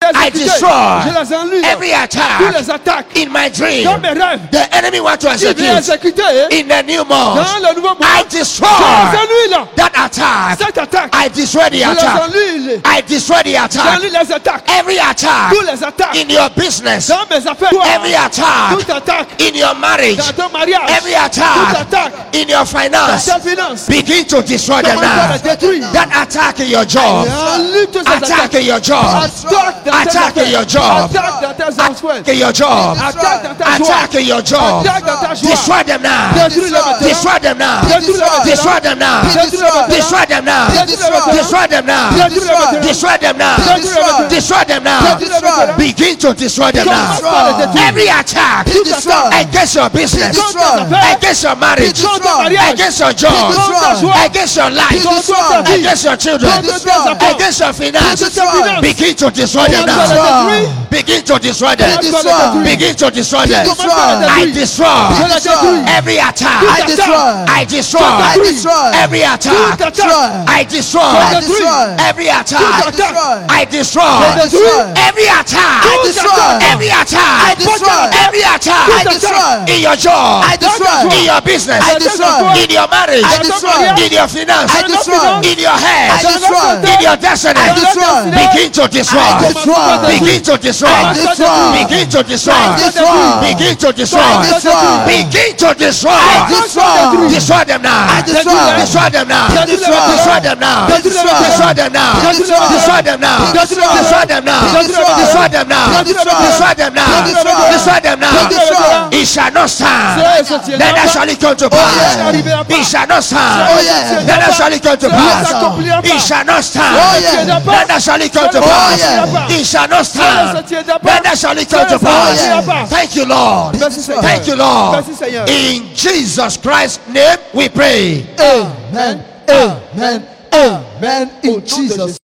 I destroy every attack in my dream. The enemy wants to execute in the new month. I destroy that attack. I destroy the attack. I destroy the attack. Every attack in your business. Every attack in your marriage. Every attack in your finance. Begin to destroy them now. That attack in your job. Attack in your job. Attack in your job. Attack in your job. Attack in your job. Destroy them now. Destroy them now. Destroy them now. Destroy them now. Destroy them now. Destroy them now. Destroy them now. Begin to destroy them now. Every attack against your business, against your marriage, against your job, against your life, against your children, against your finance, begin to destroy them now. Begin to destroy them. Begin to destroy them. I destroy every attack. I destroy every attack. I destroy every attack. I destroy every attack. Every attack. Every attack in your job, in your business, in your marriage, in your finance, in your head, in your destiny. Begin to destroy. Begin to destroy. Begin to destroy. Begin to destroy. Begin to destroy. Destroy them now. Destroy them now. Destroy them now. Destroy them now. Destroy them now. Destroy them now. Destroy them now. Destroy them now. Destroy them now. It shall not stand. Neither shall it come to pass. It shall not stand. Neither shall it come to pass. It shall not stand. Neither shall it come to pass. It shall not stand. Neither shall it come to pass. Thank you, Lord. Thank you, Lord. In Jesus Christ's name we pray. Amen. Amen. Amen. In Jesus'